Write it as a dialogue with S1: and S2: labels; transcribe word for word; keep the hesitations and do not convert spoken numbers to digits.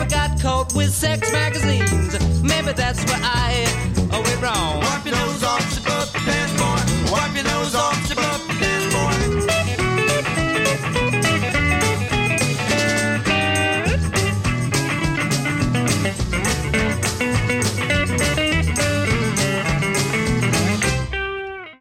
S1: got caught with sex magazines. Maybe that's where I